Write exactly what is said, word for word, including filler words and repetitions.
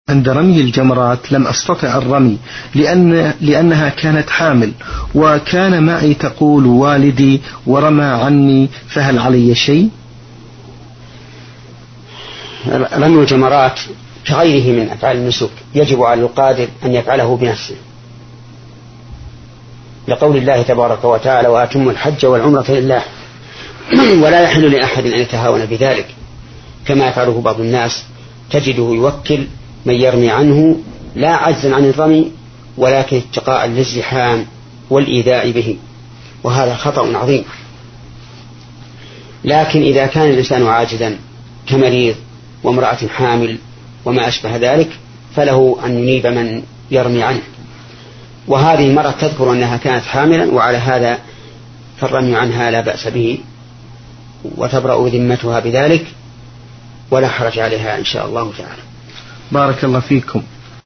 عند رمي الجمرات لم أستطع الرمي لأن لأنها كانت حامل، وكان معي تقول والدي ورمى عني، فهل علي شيء؟ رمي الجمرات كغيره من أفعال النسك يجب على القادر أن يفعله بنفسه، لقول الله تبارك وتعالى: وأتموا الحج والعمرة لله، ولا يحل لأحد أن يتهاون بذلك، كما يفعله بعض الناس، تجده يوكل من يرمي عنه لا عجزا عن الرمي ولكن اتقاء للزحام والإيذاء به، وهذا خطأ عظيم. لكن إذا كان الإنسان عاجزا كمريض وامرأة حامل وما أشبه ذلك فله أن ينيب من يرمي عنه، وهذه المرأة تذكر أنها كانت حاملا، وعلى هذا فالرمي عنها لا بأس به وتبرأ ذمتها بذلك ولا حرج عليها إن شاء الله تعالى. بارك الله فيكم.